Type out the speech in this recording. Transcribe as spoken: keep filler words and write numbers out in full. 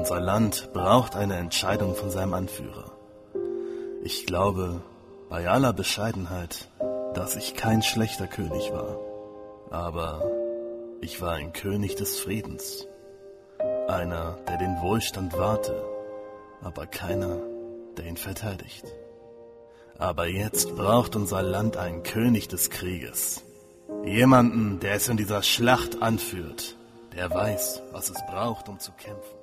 Unser Land braucht eine Entscheidung von seinem Anführer. Ich glaube, bei aller Bescheidenheit, dass ich kein schlechter König war. Aber ich war ein König des Friedens. Einer, der den Wohlstand wahrte, aber keiner, der ihn verteidigt. Aber jetzt braucht unser Land einen König des Krieges. Jemanden, der es in dieser Schlacht anführt, der weiß, was es braucht, um zu kämpfen.